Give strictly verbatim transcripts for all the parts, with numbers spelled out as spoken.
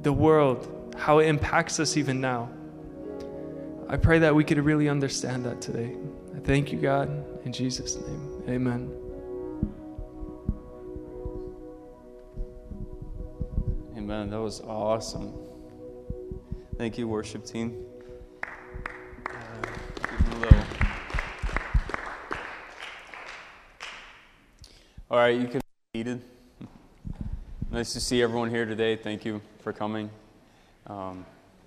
the world, how it impacts us even now. I pray that we could really understand that today. I thank you, God, in Jesus' name. Amen. Amen. That was awesome. Thank you, worship team. Give them a little. All right, you can be seated. Nice to see everyone here today. Thank you for coming. Um,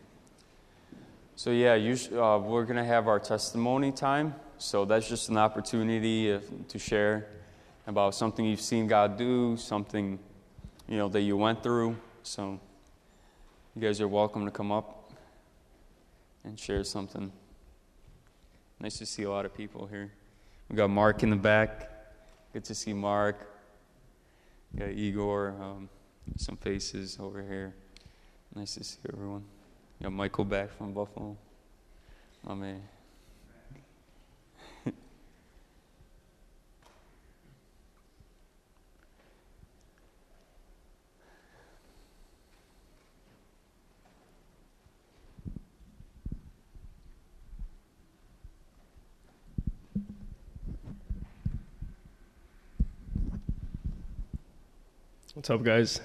so yeah, usually, uh, we're going to have our testimony time. So that's just an opportunity uh, to share about something you've seen God do, something, you know, that you went through. So you guys are welcome to come up and share something. Nice to see a lot of people here. We got Mark in the back. Good to see Mark. We got Igor. Um, some faces over here. Nice to see everyone. We got Michael back from Buffalo. Oh man. What's up, guys?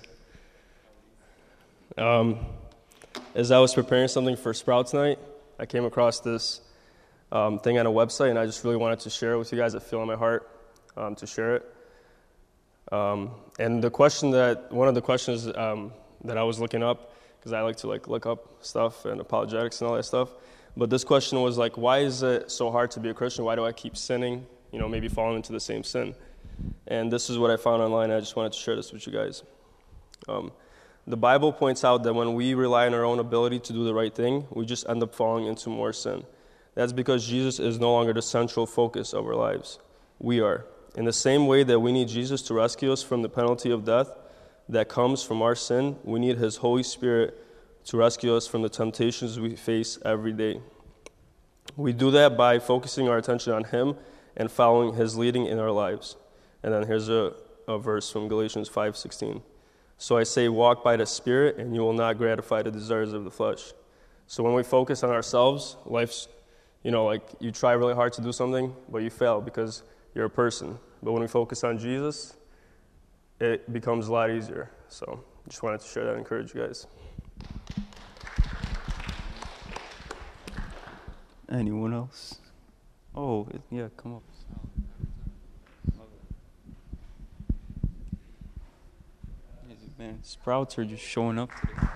Um, as I was preparing something for Sprout tonight, I came across this um, thing on a website, and I just really wanted to share it with you guys. I feel in my heart um, to share it. Um, and the question that, one of the questions um, that I was looking up, because I like to like look up stuff and apologetics and all that stuff, but this question was like, why is it so hard to be a Christian? Why do I keep sinning? You know, maybe falling into the same sin. And this is what I found online. I just wanted to share this with you guys. Um, the Bible points out that when we rely on our own ability to do the right thing, we just end up falling into more sin. That's because Jesus is no longer the central focus of our lives. We are. In the same way that we need Jesus to rescue us from the penalty of death that comes from our sin, we need His Holy Spirit to rescue us from the temptations we face every day. We do that by focusing our attention on Him and following His leading in our lives. And then here's a, a verse from Galatians five sixteen. So I say, walk by the Spirit, and you will not gratify the desires of the flesh. So when we focus on ourselves, life's, you know, like you try really hard to do something, but you fail because you're a person. But when we focus on Jesus, it becomes a lot easier. So just wanted to share that and encourage you guys. Anyone else? Oh, yeah, come up. Man, Sprouts are just showing up today.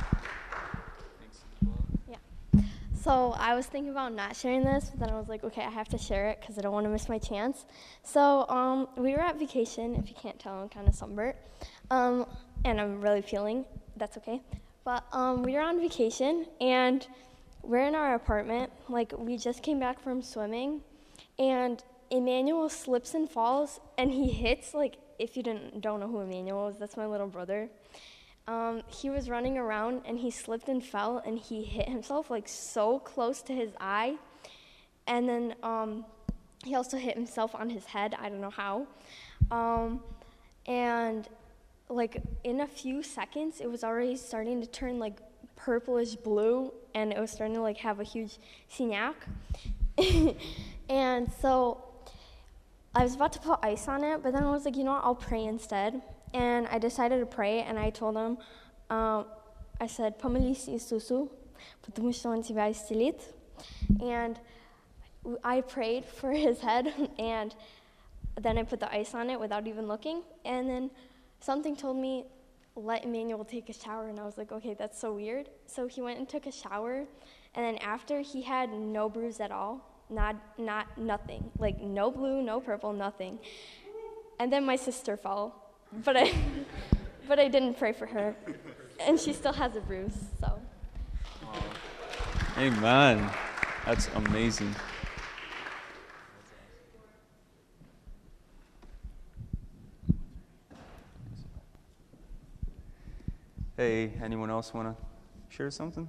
Yeah. So I was thinking about not sharing this, but then I was like, okay, I have to share it because I don't want to miss my chance. So um, we were at vacation. If you can't tell, I'm kind of sunburnt. Um, and I'm really feeling, that's okay. But um, we were on vacation, and we're in our apartment. Like, we just came back from swimming, and Emmanuel slips and falls, and he hits, like, if you didn't don't know who Emmanuel is, that's my little brother. Um, he was running around, and he slipped and fell, and he hit himself, like, so close to his eye. And then um, he also hit himself on his head. I don't know how. Um, and, like, in a few seconds, it was already starting to turn, like, purplish blue, and it was starting to, like, have a huge sinac. And so I was about to put ice on it, but then I was like, you know what, I'll pray instead. And I decided to pray, and I told him, um, I said, Помолись Иисусу, потому что Он тебя исцелит. And I prayed for his head, and then I put the ice on it without even looking. And then something told me, let Emmanuel take a shower. And I was like, okay, that's so weird. So he went and took a shower. And then after, he had no bruise at all. Not, not, nothing. Like, no blue, no purple, nothing. And then my sister fell, but I, but I didn't pray for her, and she still has a bruise, so. Oh. Amen. That's amazing. Hey, anyone else want to share something?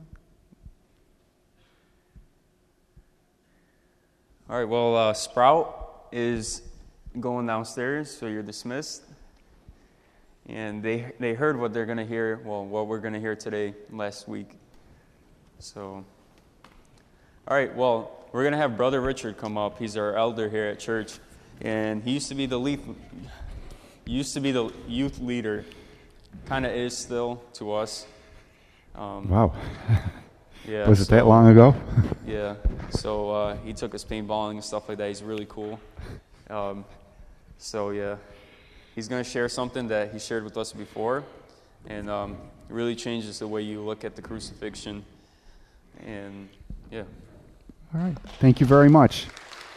All right, well, uh, Sprout is going downstairs, so you're dismissed. and they they heard what they're going to hear, well, what we're going to hear today last week. So, all right, well, we're going to have Brother Richard come up. He's our elder here at church, and he used to be the lead, used to be the youth leader, kind of is still to us. Um, Wow. Yeah. Was it so, that long ago? Yeah. So uh, he took us paintballing and stuff like that. He's really cool. Um, so yeah, he's going to share something that he shared with us before, and um, it really changes the way you look at the crucifixion. And yeah. All right. Thank you very much.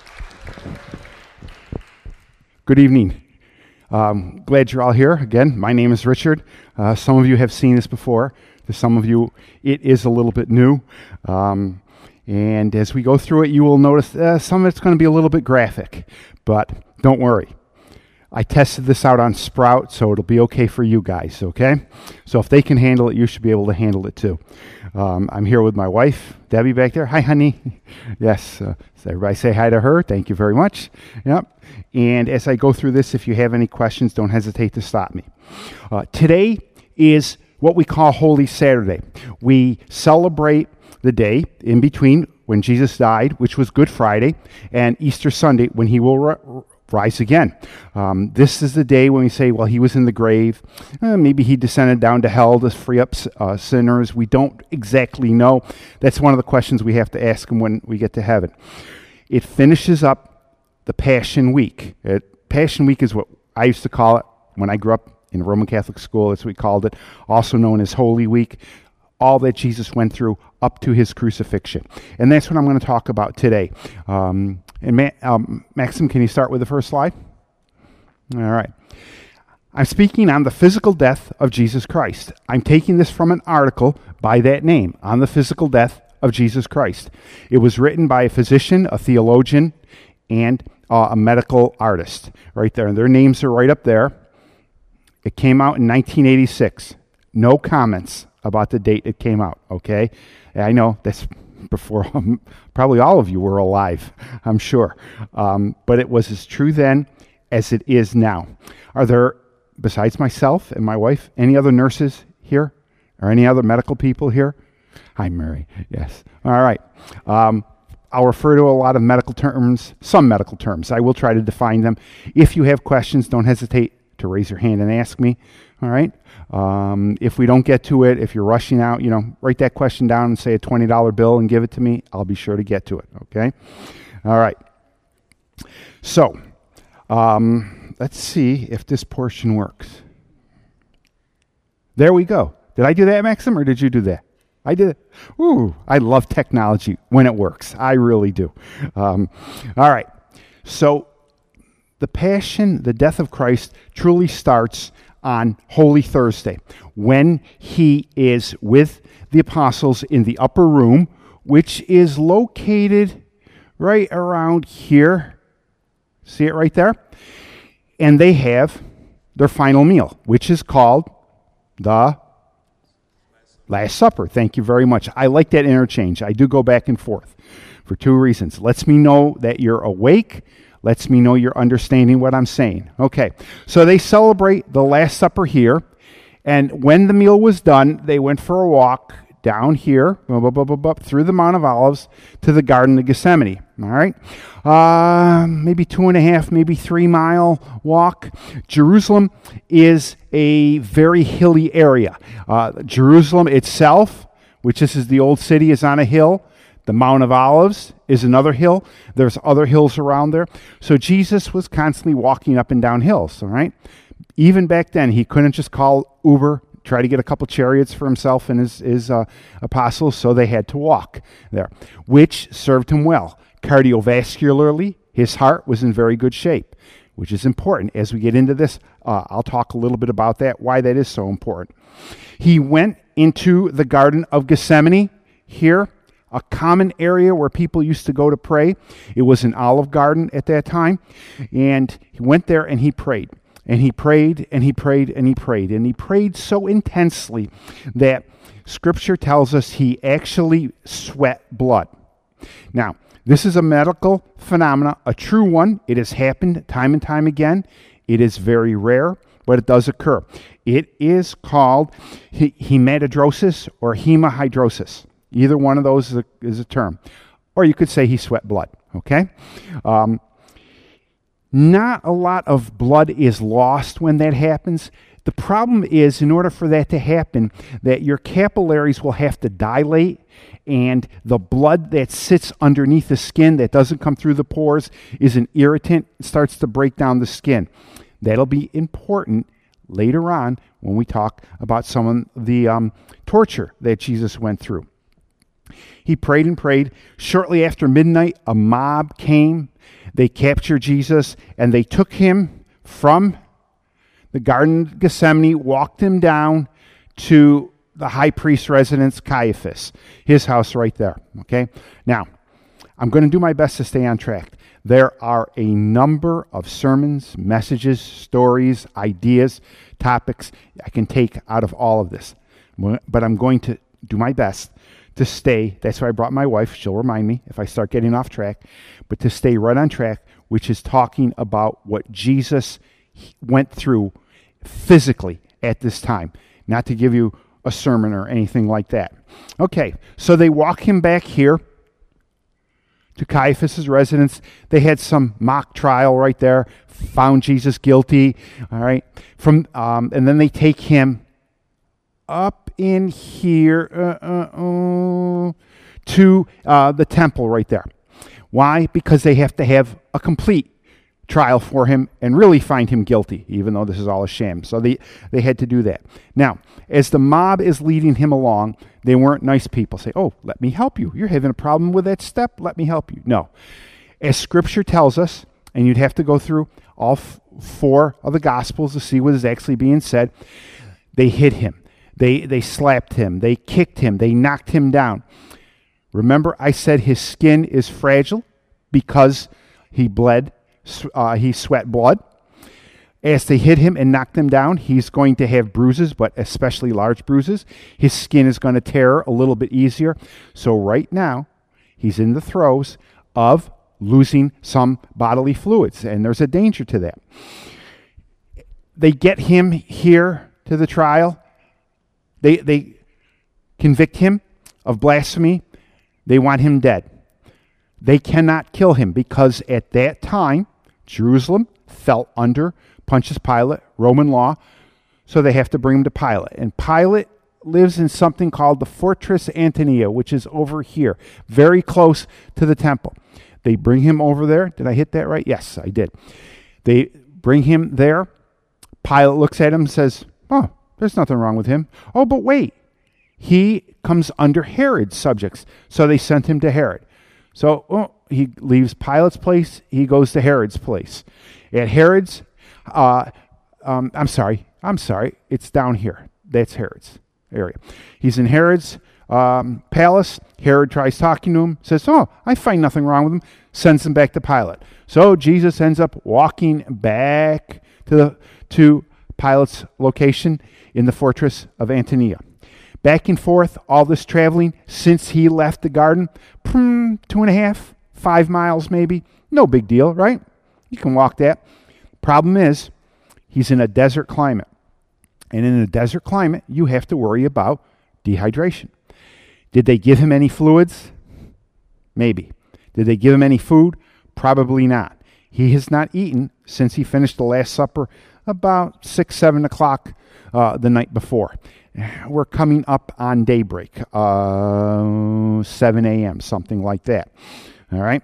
Good evening. Um, glad you're all here. Again, my name is Richard. Uh, some of you have seen this before. To some of you, it is a little bit new. Um, and as we go through it, you will notice uh, some of it's going to be a little bit graphic. But don't worry. I tested this out on Sprout, so it'll be okay for you guys, okay? So if they can handle it, you should be able to handle it too. Um, I'm here with my wife, Debbie, back there. Hi, honey. Yes, uh, so everybody say hi to her. Thank you very much. Yep. And as I go through this, if you have any questions, don't hesitate to stop me. Uh, today is what we call Holy Saturday. We celebrate the day in between when Jesus died, which was Good Friday, and Easter Sunday when he will ri- rise again. Um, this is the day when we say, well, he was in the grave. Uh, maybe he descended down to hell to free up uh, sinners. We don't exactly know. That's one of the questions we have to ask him when we get to heaven. It finishes up the Passion Week. It, Passion Week is what I used to call it when I grew up in a Roman Catholic school. That's what we called it, also known as Holy Week. All that Jesus went through up to his crucifixion. And that's what I'm going to talk about today. Um, and Ma- um, Maxim, can you start with the first slide? All right. I'm speaking on the physical death of Jesus Christ. I'm taking this from an article by that name, On the Physical Death of Jesus Christ. It was written by a physician, a theologian, and uh, a medical artist right there. And their names are right up there. It came out in nineteen eighty-six. No comments about the date it came out, okay? I know that's before um, probably all of you were alive, I'm sure. Um, but it was as true then as it is now. Are there, besides myself and my wife, any other nurses here? Or any other medical people here? Hi, Mary. Yes. All right. Um, I'll refer to a lot of medical terms, some medical terms. I will try to define them. If you have questions, don't hesitate to raise your hand and ask me, all right? Um, if we don't get to it, if you're rushing out, you know, write that question down and say a twenty dollar bill and give it to me. I'll be sure to get to it, okay? All right. So, um, let's see if this portion works. There we go. Did I do that, Maxim, or did you do that? I did it. Ooh, I love technology when it works. I really do. Um, all right. So, the Passion, the death of Christ, truly starts on Holy Thursday, when he is with the apostles in the upper room, which is located right around here. See it right there? And they have their final meal, which is called the Last Supper. Thank you very much. I like that interchange. I do go back and forth for two reasons. Lets me know that you're awake. Lets me know you're understanding what I'm saying. Okay, so they celebrate the Last Supper here, and when the meal was done, they went for a walk down here, through the Mount of Olives, to the Garden of Gethsemane, all right? Uh, maybe two and a half, maybe three mile walk. Jerusalem is a very hilly area. Uh, Jerusalem itself, which this is the old city, is on a hill. The Mount of Olives is another hill. There's other hills around there. So Jesus was constantly walking up and down hills, all right? Even back then, he couldn't just call Uber, try to get a couple chariots for himself and his, his uh, apostles, so they had to walk there, which served him well. Cardiovascularly, his heart was in very good shape, which is important. As we get into this, uh, I'll talk a little bit about that, why that is so important. He went into the Garden of Gethsemane here, a common area where people used to go to pray. It was an olive garden at that time. And he went there and he prayed. And he prayed and he prayed and he prayed. And he prayed so intensely that Scripture tells us he actually sweat blood. Now, this is a medical phenomenon, a true one. It has happened time and time again. It is very rare, but it does occur. It is called he- hematidrosis or hemihydrosis. Either one of those is a, is a term. Or you could say he sweat blood, okay? Um, not a lot of blood is lost when that happens. The problem is, in order for that to happen, that your capillaries will have to dilate, and the blood that sits underneath the skin that doesn't come through the pores is an irritant. It starts to break down the skin. That'll be important later on when we talk about some of the um, torture that Jesus went through. He prayed and prayed. Shortly after midnight, a mob came. They captured Jesus, and they took him from the Garden of Gethsemane, walked him down to the high priest's residence, Caiaphas, his house right there, okay? Now, I'm going to do my best to stay on track. There are a number of sermons, messages, stories, ideas, topics I can take out of all of this, but I'm going to do my best to stay. That's why I brought my wife. She'll remind me if I start getting off track, but to stay right on track, which is talking about what Jesus went through physically at this time, not to give you a sermon or anything like that. Okay, so they walk him back here to Caiaphas' residence. They had some mock trial right there, found Jesus guilty, all right, from um, and then they take him up in here uh, uh, uh, to uh, the temple right there. Why? Because they have to have a complete trial for him and really find him guilty, even though this is all a sham. So they, they had to do that. Now, as the mob is leading him along, they weren't nice people. Say, oh, let me help you. You're having a problem with that step. Let me help you. No. As Scripture tells us, and you'd have to go through all f- four of the Gospels to see what is actually being said, they hit him. They, they slapped him. They kicked him. They knocked him down. Remember, I said his skin is fragile because he bled. Uh, he sweat blood. As they hit him and knocked him down, he's going to have bruises, but especially large bruises. His skin is going to tear a little bit easier. So right now, he's in the throes of losing some bodily fluids, and there's a danger to that. They get him here to the trial. They, they convict him of blasphemy. They want him dead. They cannot kill him because at that time, Jerusalem fell under Pontius Pilate, Roman law, so they have to bring him to Pilate. And Pilate lives in something called the Fortress Antonia, which is over here, very close to the temple. They bring him over there. Did I hit that right? Yes, I did. They bring him there. Pilate looks at him and says, oh, there's nothing wrong with him. Oh, but wait. He comes under Herod's subjects, so they sent him to Herod. So oh, he leaves Pilate's place. He goes to Herod's place. At Herod's, uh, um, I'm sorry, I'm sorry. It's down here. That's Herod's area. He's in Herod's um, palace. Herod tries talking to him, says, oh, I find nothing wrong with him, sends him back to Pilate. So Jesus ends up walking back to the, to Pilate's location in the fortress of Antonia. Back and forth, all this traveling since he left the garden, two and a half, five miles maybe. No big deal, right? You can walk that. Problem is, he's in a desert climate. And in a desert climate, you have to worry about dehydration. Did they give him any fluids? Maybe. Did they give him any food? Probably not. He has not eaten since he finished the Last Supper about six, seven o'clock uh, the night before. We're coming up on daybreak, uh, seven a.m., something like that. All right?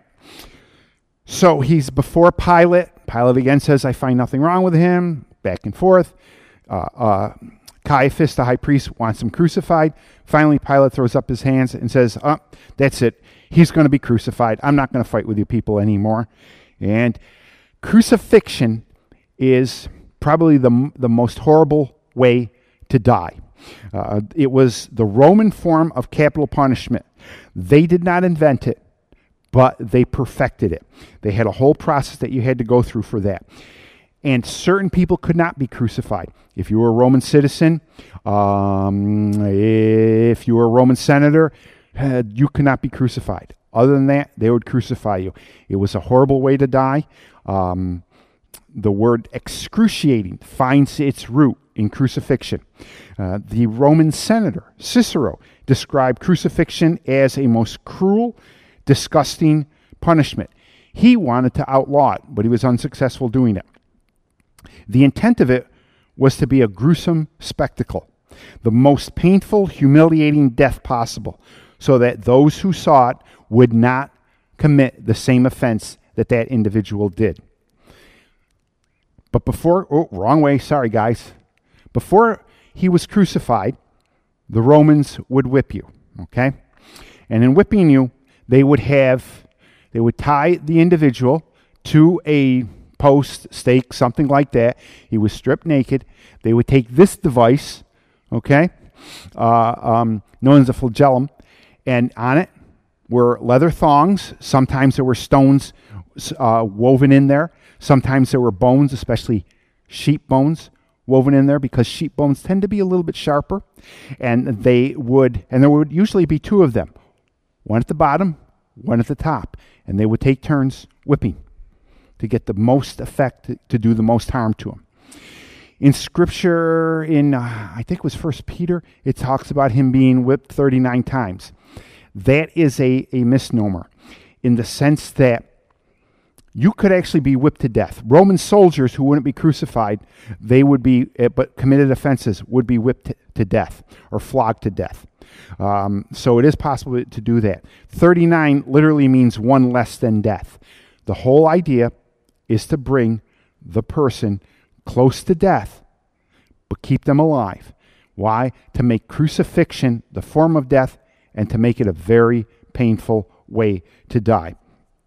So he's before Pilate. Pilate again says, I find nothing wrong with him. Back and forth. Uh, uh, Caiaphas, the high priest, wants him crucified. Finally, Pilate throws up his hands and says, oh, that's it. He's going to be crucified. I'm not going to fight with you people anymore. And crucifixion is probably the, the most horrible way to die. Uh, it was the Roman form of capital punishment. They did not invent it, but they perfected it. They had a whole process that you had to go through for that. And certain people could not be crucified. If you were a Roman citizen, um, if you were a Roman senator, uh, you could not be crucified. Other than that, they would crucify you. It was a horrible way to die. Um, the word excruciating finds its root in crucifixion. Uh, the Roman senator Cicero described crucifixion as a most cruel, disgusting punishment. He wanted to outlaw it, but he was unsuccessful doing it. The intent of it was to be a gruesome spectacle, the most painful, humiliating death possible, so that those who saw it would not commit the same offense that that individual did. But before, oh, wrong way, sorry guys. Before he was crucified, the Romans would whip you, okay? And in whipping you, they would have, they would tie the individual to a post, stake, something like that. He was stripped naked. They would take this device, okay, uh, um, known as a flagellum, and on it were leather thongs. Sometimes there were stones uh, woven in there. Sometimes there were bones, especially sheep bones, woven in there because sheep bones tend to be a little bit sharper. And they would, and there would usually be two of them, one at the bottom, one at the top. And they would take turns whipping to get the most effect, to, to do the most harm to him. In Scripture, in uh, I think it was First Peter, it talks about him being whipped thirty-nine times. That is a, a misnomer in the sense that you could actually be whipped to death. Roman soldiers who wouldn't be crucified, they would be, but committed offenses, would be whipped to, to death or flogged to death. Um, so it is possible to do that. thirty-nine literally means one less than death. The whole idea is to bring the person close to death, but keep them alive. Why? To make crucifixion the form of death and to make it a very painful way to die.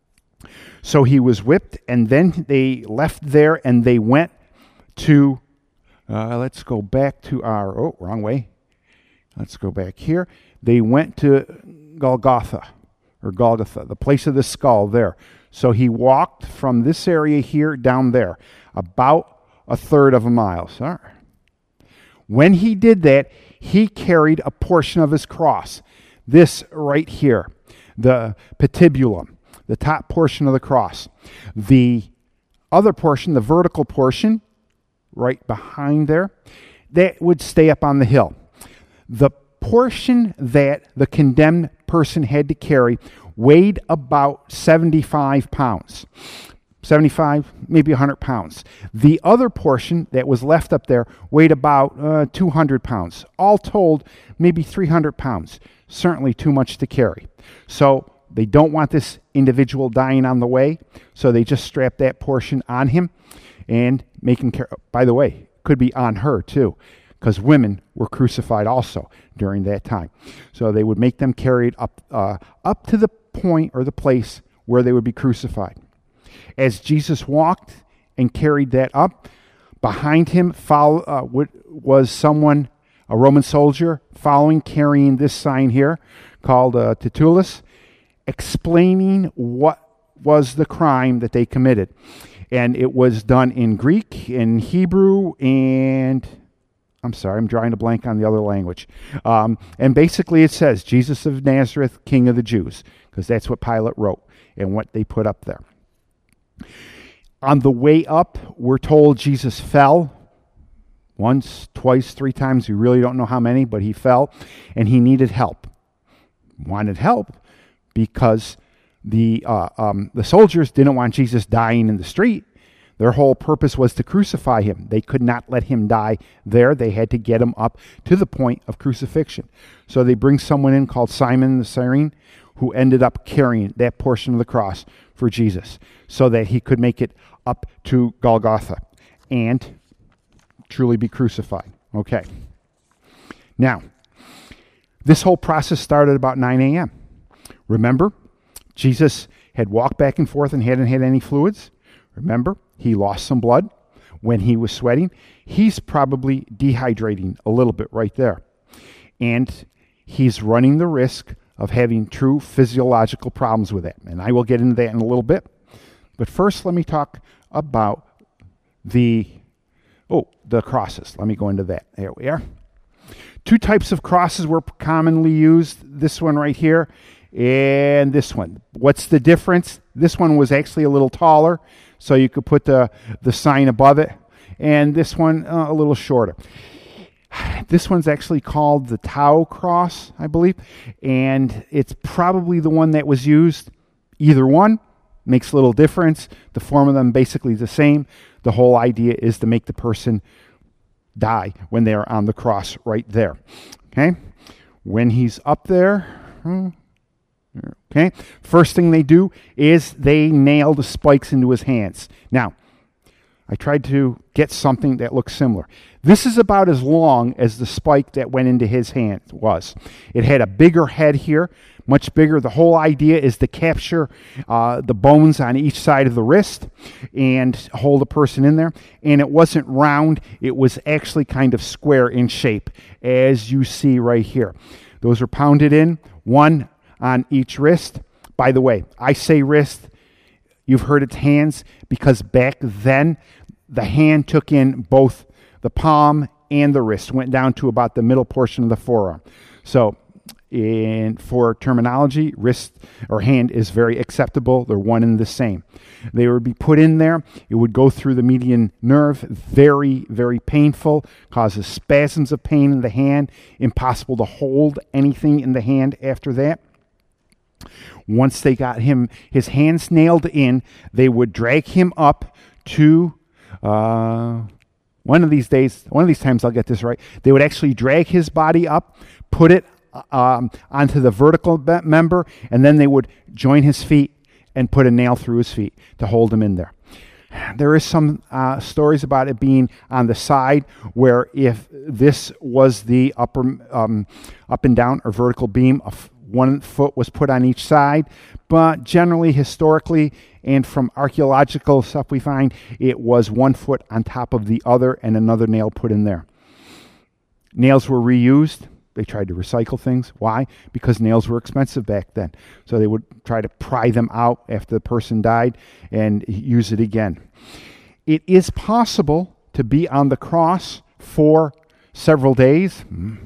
So he was whipped, and then they left there, and they went to, uh, let's go back to our, oh, wrong way. Let's go back here. They went to Golgotha, or Golgotha, the place of the skull there. So he walked from this area here down there, about a third of a mile. Sorry. When he did that, he carried a portion of his cross. This right here, the patibulum, the top portion of the cross. The other portion, the vertical portion, right behind there, that would stay up on the hill. The portion that the condemned person had to carry weighed about seventy-five pounds. seventy-five, maybe one hundred pounds. The other portion that was left up there weighed about uh, two hundred pounds. All told, maybe three hundred pounds. Certainly too much to carry. So they don't want this individual dying on the way, so they just strap that portion on him and make him carry. By the way, could be on her too, because women were crucified also during that time. So they would make them carry it up, uh, up to the point or the place where they would be crucified. As Jesus walked and carried that up, behind him follow, uh, was someone, a Roman soldier, following, carrying this sign here called uh, Titulus, explaining what was the crime that they committed. And it was done in Greek, in Hebrew, and I'm sorry, I'm drawing a blank on the other language. Um, and basically it says, Jesus of Nazareth, King of the Jews, because that's what Pilate wrote and what they put up there. On the way up, we're told Jesus fell once, twice, three times. We really don't know how many, but he fell, and he needed help. Wanted help because the uh, um, the soldiers didn't want Jesus dying in the street. Their whole purpose was to crucify him. They could not let him die there. They had to get him up to the point of crucifixion. So they bring someone in called Simon the Cyrene, who ended up carrying that portion of the cross for Jesus so that he could make it up to Golgotha and truly be crucified. Okay. Now, this whole process started about nine a.m. Remember, Jesus had walked back and forth and hadn't had any fluids. Remember, he lost some blood when he was sweating. He's probably dehydrating a little bit right there. And he's running the risk of having true physiological problems with it. And I will get into that in a little bit. But first, let me talk about the, oh, the crosses. Let me go into that. There we are. Two types of crosses were commonly used. This one right here and this one. What's the difference? This one was actually a little taller, so you could put the, the sign above it. And this one uh, a little shorter. This one's actually called the Tau cross, I believe, and it's probably the one that was used. Either one makes little difference. The form of them basically the same. The whole idea is to make the person die when they are on the cross right there. Okay? When he's up there, okay, first thing they do is they nail the spikes into his hands. Now, I tried to get something that looks similar. This is about as long as the spike that went into his hand was. It had a bigger head here, much bigger. The whole idea is to capture uh, the bones on each side of the wrist and hold a person in there. And it wasn't round. It was actually kind of square in shape, as you see right here. Those are pounded in, one on each wrist. By the way, I say wrist. You've heard it's hands because back then the hand took in both the palm and the wrist, went down to about the middle portion of the forearm. So in, for terminology, wrist or hand is very acceptable. They're one and the same. They would be put in there. It would go through the median nerve. Very, very painful. Causes spasms of pain in the hand. Impossible to hold anything in the hand after that. Once they got him, his hands nailed in, they would drag him up to, uh, one of these days, one of these times I'll get this right, they would actually drag his body up, put it um, onto the vertical be- member, and then they would join his feet and put a nail through his feet to hold him in there. There is some uh, stories about it being on the side where if this was the upper, um, up and down or vertical beam, of one foot was put on each side, but generally, historically, and from archaeological stuff we find, it was one foot on top of the other and another nail put in there. Nails were reused. They tried to recycle things. Why? Because nails were expensive back then. So they would try to pry them out after the person died and use it again. It is possible to be on the cross for several days.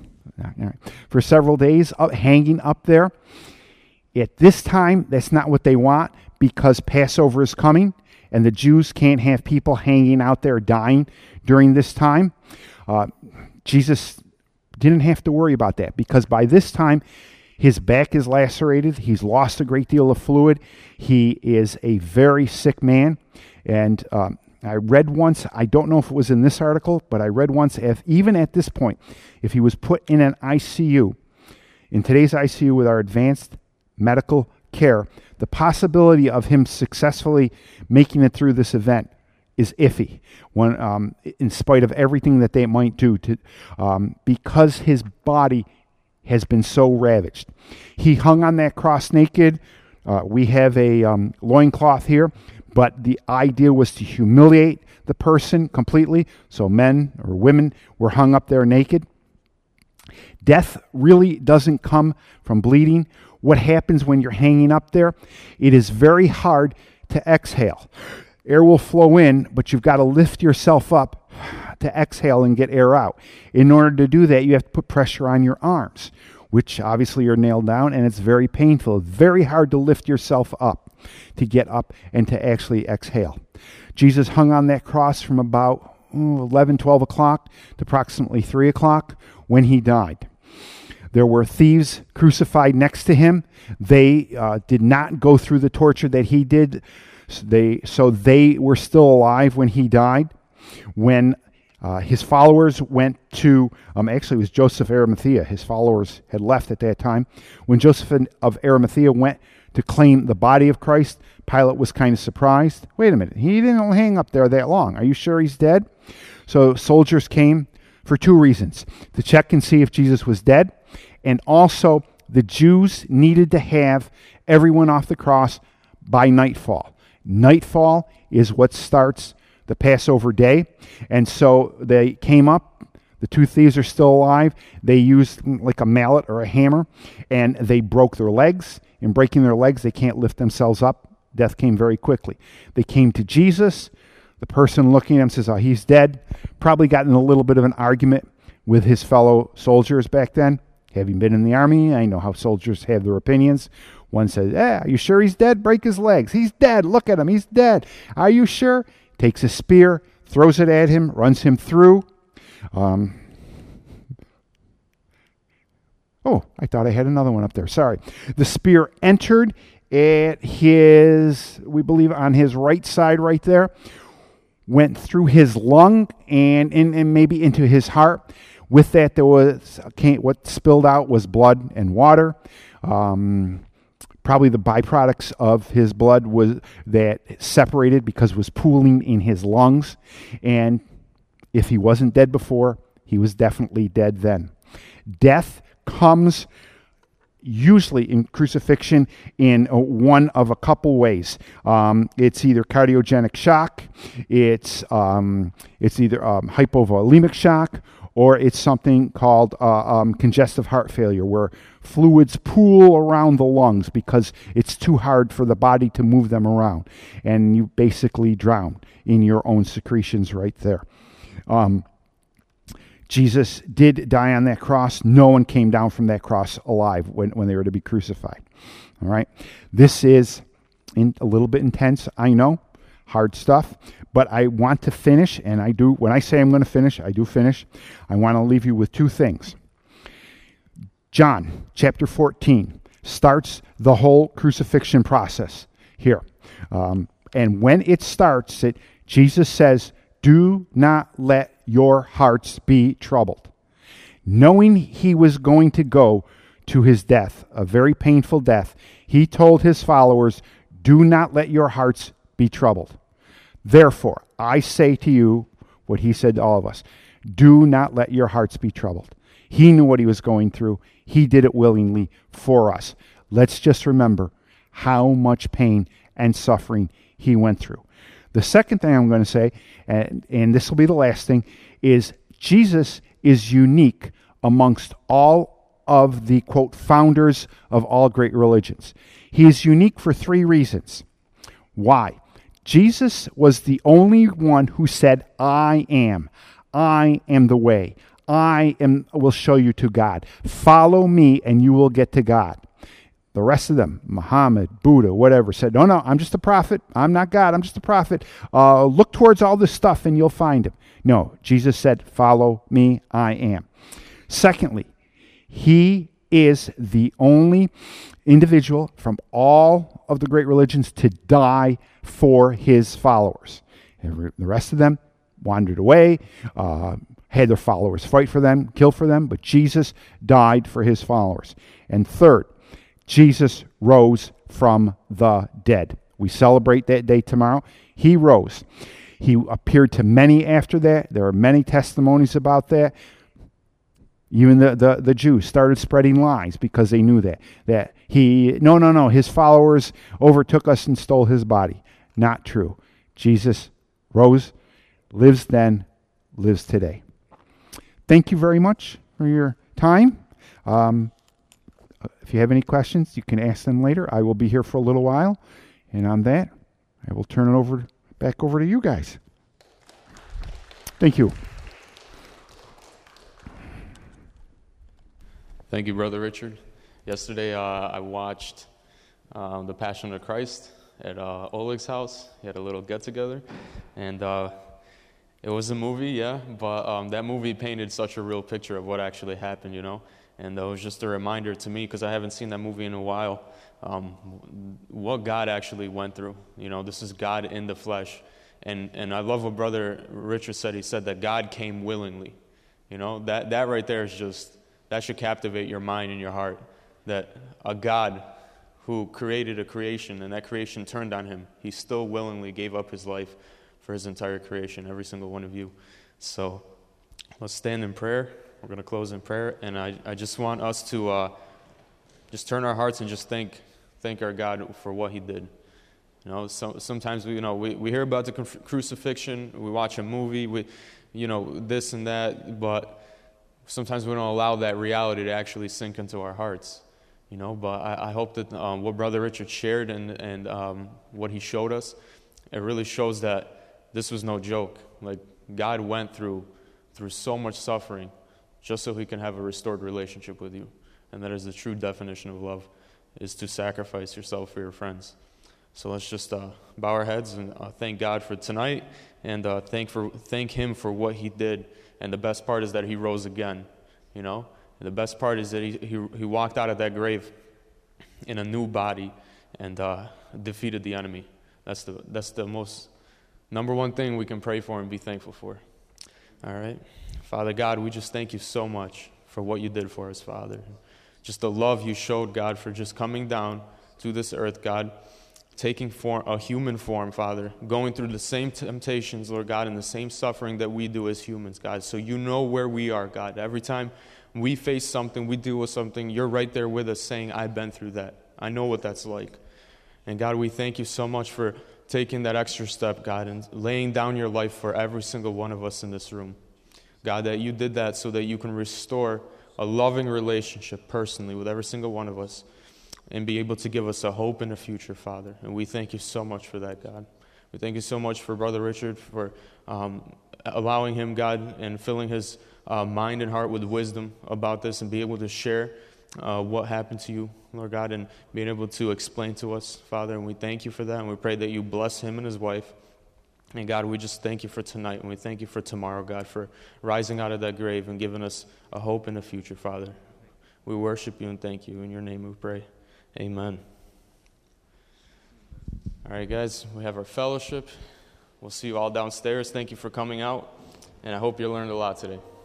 For several days, up, hanging up there. At this time, that's not what they want because Passover is coming, and the Jews can't have people hanging out there dying during this time. Uh, Jesus didn't have to worry about that because by this time, his back is lacerated. He's lost a great deal of fluid. He is a very sick man, and um, I read once, I don't know if it was in this article, but I read once, if even at this point, if he was put in an I C U, in today's I C U with our advanced medical care, the possibility of him successfully making it through this event is iffy, when, um, in spite of everything that they might do, to, um, because his body has been so ravaged. He hung on that cross naked. Uh, we have a um, loincloth here. But the idea was to humiliate the person completely. So men or women were hung up there naked. Death really doesn't come from bleeding. What happens when you're hanging up there? It is very hard to exhale. Air will flow in, but you've got to lift yourself up to exhale and get air out. In order to do that, you have to put pressure on your arms, which obviously are nailed down, and it's very painful. It's very hard to lift yourself up, to get up and to actually exhale. Jesus hung on that cross from about eleven, twelve o'clock to approximately three o'clock when he died. There were thieves crucified next to him. They uh, did not go through the torture that he did. So they, so they were still alive when he died. When uh, his followers went to, um, actually it was Joseph of Arimathea. His followers had left at that time. When Joseph of Arimathea went to claim the body of Christ, Pilate was kind of surprised. Wait a minute, he didn't hang up there that long. Are you sure he's dead? So soldiers came for two reasons: to check and see if Jesus was dead, and also the Jews needed to have everyone off the cross by nightfall. Nightfall is what starts the Passover day, and so they came up. The two thieves are still alive. They used like a mallet or a hammer, and they broke their legs. In breaking their legs, they can't lift themselves up. Death came very quickly. They came to Jesus. The person looking at him says, oh, he's dead. Probably got in a little bit of an argument with his fellow soldiers back then. Having been in the army, I know how soldiers have their opinions. One says, "Yeah, are you sure he's dead? Break his legs. He's dead. Look at him. He's dead. Are you sure?" Takes a spear, throws it at him, runs him through. Um, oh, I thought I had another one up there. Sorry. The spear entered at his, we believe, on his right side right there, went through his lung and, and, and maybe into his heart. With that, there was, what spilled out was blood and water. Um, probably the byproducts of his blood was that separated because it was pooling in his lungs. And if he wasn't dead before, he was definitely dead then. Death comes usually in crucifixion in a, one of a couple ways. Um, it's either cardiogenic shock, it's um, it's either um, hypovolemic shock, or it's something called uh, um, congestive heart failure, where fluids pool around the lungs because it's too hard for the body to move them around, and you basically drown in your own secretions right there. Um, Jesus did die on that cross. No one came down from that cross alive when, when they were to be crucified. All right? This is in, a little bit intense, I know, hard stuff, but I want to finish, and I do. When I say I'm going to finish, I do finish. I want to leave you with two things. John chapter fourteen starts the whole crucifixion process here. Um, and when it starts, it Jesus says, "Do not let your hearts be troubled." Knowing he was going to go to his death, a very painful death, he told his followers, "Do not let your hearts be troubled. Therefore, I say to you," what he said to all of us, "do not let your hearts be troubled." He knew what he was going through. He did it willingly for us. Let's just remember how much pain and suffering he went through. The second thing I'm going to say, and, and this will be the last thing, is Jesus is unique amongst all of the, quote, founders of all great religions. He is unique for three reasons. Why? Jesus was the only one who said, "I am. I am the way. I am will show you to God. Follow me and you will get to God." The rest of them, Muhammad, Buddha, whatever, said, "No, no, I'm just a prophet. I'm not God. I'm just a prophet. Uh, look towards all this stuff and you'll find him." No, Jesus said, "Follow me. I am." Secondly, he is the only individual from all of the great religions to die for his followers. The rest of them wandered away, uh, had their followers fight for them, kill for them, but Jesus died for his followers. And third, Jesus rose from the dead. We celebrate that day tomorrow. He rose. He appeared to many after that. There are many testimonies about that. Even the, the, the Jews started spreading lies because they knew that. That he, no, no, no, his followers overtook us and stole his body. Not true. Jesus rose, lives then, lives today. Thank you very much for your time. Um, if you have any questions, you can ask them later. I will be here for a little while. And on that, I will turn it over back over to you guys. Thank you. Thank you, Brother Richard. Yesterday, uh, I watched uh, The Passion of Christ at uh, Oleg's house. He had a little get-together, and uh, it was a movie, yeah, but um, that movie painted such a real picture of what actually happened, you know, and it was just a reminder to me, because I haven't seen that movie in a while, um, what God actually went through. You know, this is God in the flesh, and, and I love what Brother Richard said. He said that God came willingly. You know, that, that right there is just... that should captivate your mind and your heart, that a God who created a creation and that creation turned on him, he still willingly gave up his life for his entire creation, every single one of you. So let's stand in prayer. We're going to close in prayer, and I, I just want us to uh, just turn our hearts and just thank thank our God for what he did. You know, so, sometimes we you know we, we hear about the crucifixion, we watch a movie, we you know this and that, but sometimes we don't allow that reality to actually sink into our hearts, you know. But I, I hope that um, what Brother Richard shared and and um, what he showed us, it really shows that this was no joke. Like, God went through through so much suffering just so he can have a restored relationship with you, and that is the true definition of love. is to sacrifice yourself for your friends. So let's just uh, bow our heads and uh, thank God for tonight, and uh, thank for thank Him for what He did. And the best part is that He rose again, you know? And the best part is that He, he, he walked out of that grave in a new body and uh, defeated the enemy. That's the that's the most number one thing we can pray for and be thankful for. All right? Father God, we just thank You so much for what You did for us, Father. Just the love You showed, God, for just coming down to this earth, God, taking form, a human form, Father, going through the same temptations, Lord God, and the same suffering that we do as humans, God. So You know where we are, God. Every time we face something, we deal with something, You're right there with us saying, I've been through that. I know what that's like. And God, we thank You so much for taking that extra step, God, and laying down Your life for every single one of us in this room. God, that You did that so that You can restore a loving relationship personally with every single one of us and be able to give us a hope in the future, Father. And we thank You so much for that, God. We thank You so much for Brother Richard, for um, allowing him, God, and filling his uh, mind and heart with wisdom about this and be able to share uh, what happened to You, Lord God, and being able to explain to us, Father. And we thank You for that, and we pray that You bless him and his wife. And God, we just thank You for tonight, and we thank You for tomorrow, God, for rising out of that grave and giving us a hope in the future, Father. We worship You and thank You. In Your name we pray. Amen. All right, guys, we have our fellowship. We'll see you all downstairs. Thank you for coming out, and I hope you learned a lot today.